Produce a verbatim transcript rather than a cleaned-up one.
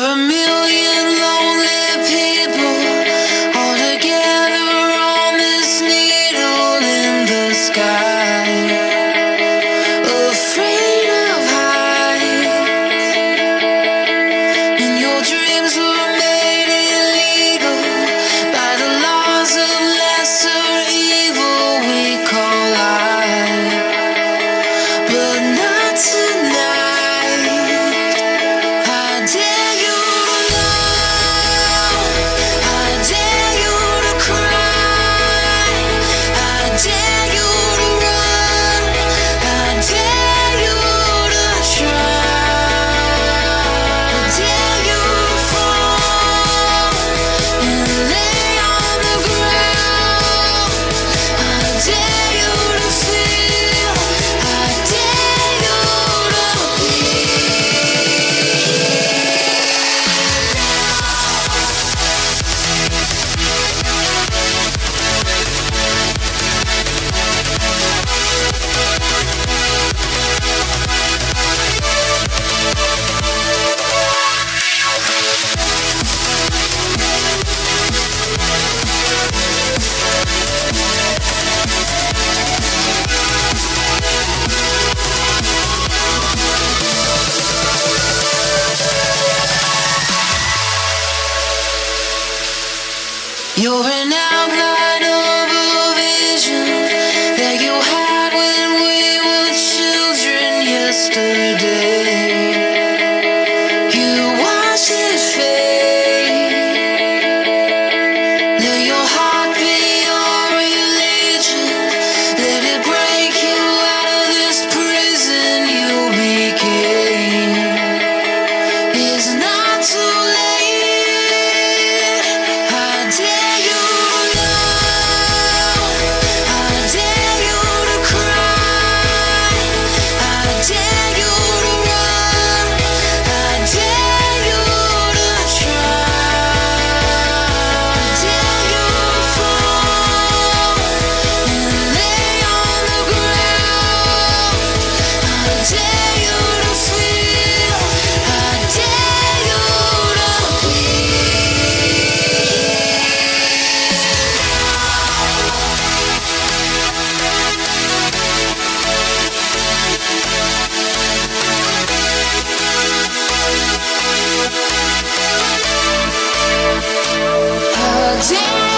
a million lonely people all together on this needle in the sky, afraid of heights, and your dreams were made illegal by the laws of lesser evil we call life, but not tonight. I dare you to love, I dare you to cry, I dare you to run, I dare you to try, I dare you to fall and lay on the ground, I dare you to feel, I dare you to You're an outline of a vision that you had when we were children yesterday. You watch it fade. Let your heart be your religion. Let it break you out of this prison you became. It's not too late. I dare you to love, I dare you to cry, I dare you to run, I dare you to try, I dare you to fall and lay on the ground, I dare you to feel, I dare you to I dare